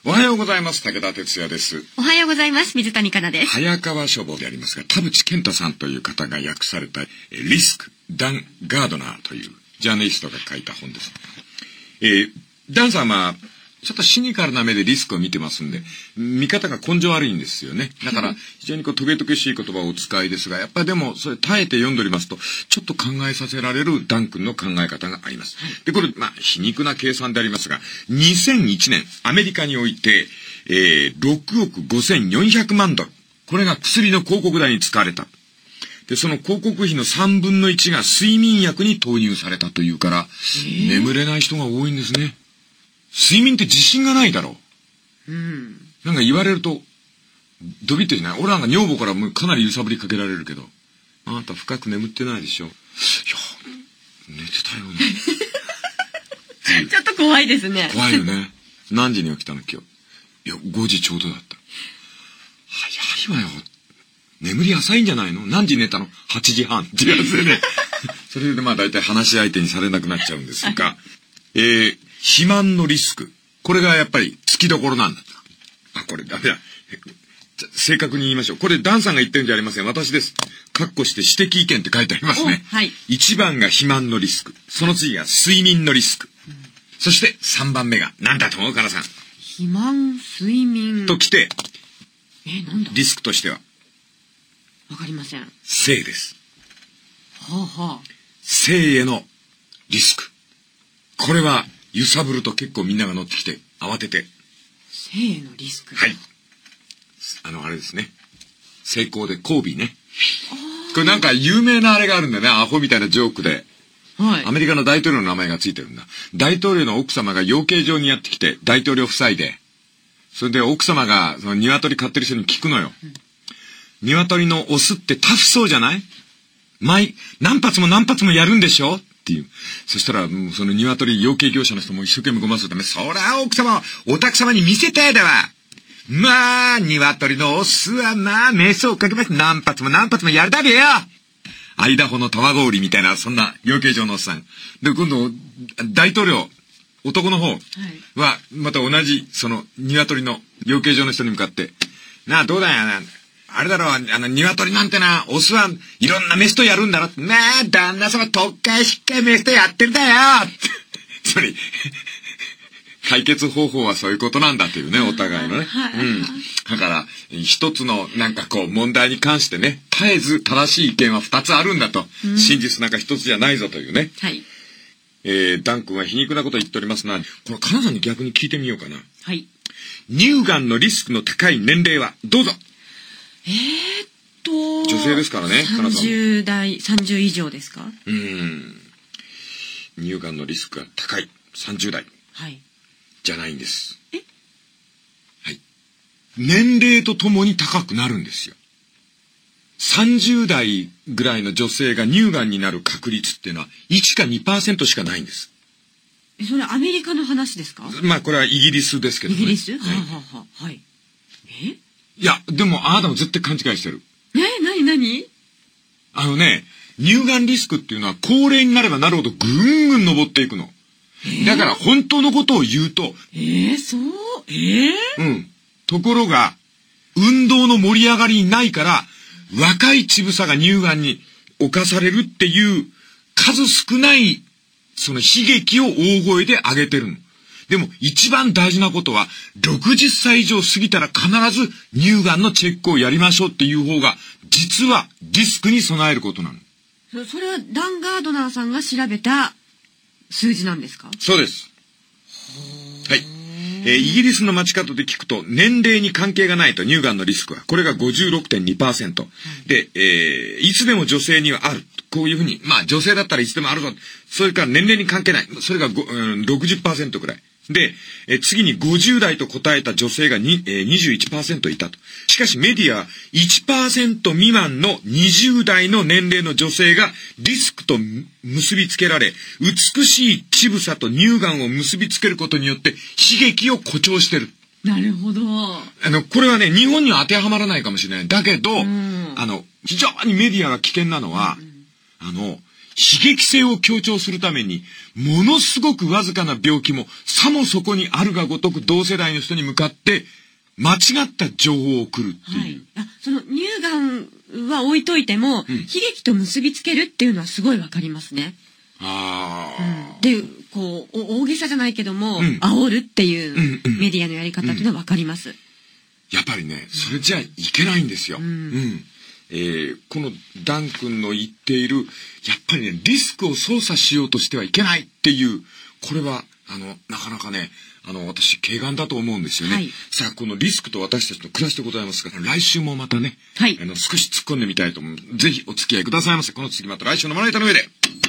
おはようございます。武田哲也です。 おはようございます。水谷香奈です。 早川書房でありますが、田淵健太さんという方が訳されたリスク・ダン・ガードナーというジャーナリストが書いた本です。ダンさんはちょっとシニカルな目でリスクを見てますんで、見方が根性悪いんですよね。だから非常にトゲトゲしい言葉をお使いですが、やっぱりでもそれ耐えて読んでおりますと、ちょっと考えさせられるダン君の考え方があります。で、これ皮肉な計算でありますが、2001年アメリカにおいて、6億5400万ドル。これが薬の広告代に使われた。で、その広告費の3分の1が睡眠薬に投入されたというから、眠れない人が多いんですね。睡眠って自信がないだろう。なんか言われると、ドビッとしない。俺なんか女房からもかなり揺さぶりかけられるけど、あなた深く眠ってないでしょ。いや、寝てたよね。 ちょっと怖いですね。 怖いよね。何時に起きたの今日。いや、5時ちょうどだった。早いわよ。眠り浅いんじゃないの？何時寝たの？ 8 時半ってやつでね。それで大体話し相手にされなくなっちゃうんですが、肥満のリスク。これがやっぱり付きどころなんだ。これダメだ。正確に言いましょう。これダンさんが言ってるんじゃありません。私です。括弧して指摘意見って書いてありますね。 はい。 1番が肥満のリスク。その次が睡眠のリスク。そして3番目が何だと思うかなさん。 肥満、睡眠。 ときて、 なんだリスクとしてはわかりません。 性です。 はあはあ。 性へのリスク。これは揺さぶると結構みんなが乗ってきて慌てて。 性へのリスク。 はい。あれですね。成功でコービーね。これなんか有名なあれがあるんだよね。アホみたいなジョークで。 はい。 アメリカの大統領の名前がついてるんだ。大統領の奥様が養鶏場にやってきて、大統領夫妻で。それで奥様がその鶏飼ってる人に聞くのよ。鶏のオスってタフそうじゃない？何発も何発もやるんでしょっていう。そしたら、その鶏養鶏業者の人も一生懸命ごますため、そりゃ奥様、お宅様に見せたいだわ。鶏のオスは瞑想をかけまして何発も何発もやるだべよ。アイダホの卵売りみたいな、そんな養鶏場のおっさん。で、今度、大統領、男の方は、また同じ、その、鶏の養鶏場の人に向かって、どうだよ、あれだろう、鶏なんてオスはいろんなメスとやるんだろ。旦那様、特会しっかりメスとやってるだよつまり、解決方法はそういうことなんだというね、お互いのね。だから、一つの問題に関してね、絶えず正しい意見は二つあるんだと。真実なんか一つじゃないぞというね。 はい。 ダン君は皮肉なことを言っておりますが、これ、カナさんに逆に聞いてみようかな。 はい。 乳がんのリスクの高い年齢は、どうぞ。女性ですからね、カナさん。 30以上ですか？ 乳がんのリスクが高い。30代。 はい。 じゃないんです。はい。年齢とともに高くなるんですよ。30代ぐらいの女性が乳がんになる確率っていうのは1か 2% しかないんです。 それアメリカの話ですか？ これはイギリスですけどね。 イギリス？はい。 いや、でもあなたも絶対勘違いしてる。 何？ 乳がんリスクっていうのは高齢になればなるほどぐんぐん上っていくの。だから本当のことを言うと。 そう？ ところが、運動の盛り上がりにないから、若い乳房が乳がんに侵されるっていう数少ない、その悲劇を大声で上げてるの。でも一番大事なことは、60歳以上過ぎたら必ず乳がんのチェックをやりましょうっていう方が、実はリスクに備えることなの。 それはダン・ガードナーさんが調べた数字なんですか？ そうです。はい。イギリスの街角で聞くと、年齢に関係がないと乳がんのリスクは、これが 56.2%。で、いつでも女性にはある。こういうふうに、女性だったらいつでもあるぞ。それから年齢に関係ない。それが60% くらい。で、次に50代と答えた女性が21% いたと。しかしメディアは 1% 未満の20代の年齢の女性がリスクと結びつけられ、美しい乳房と乳がんを結びつけることによって悲劇を誇張してる。 なるほど。 これはね、日本には当てはまらないかもしれない。だけど、非常にメディアが危険なのは、 刺激性を強調するために、ものすごくわずかな病気も、さもそこにあるがごとく同世代の人に向かって、間違った情報を送るっていう。はい、 その乳がんは置いといても、悲劇と結びつけるっていうのはすごいわかりますね。で、こう、大げさじゃないけども、煽るっていうメディアのやり方っていうのはわかります。 やっぱりね、それじゃいけないんですよ。このダン君の言っている、やっぱりね、リスクを操作しようとしてはいけないっていう、これは、なかなかね、私、軽眼だと思うんですよね。はい、さあ、このリスクと私たちの暮らしでございますが、来週もまたね、はい、少し突っ込んでみたいと思う。ぜひお付き合いくださいませ。この次また来週のまな板の上で。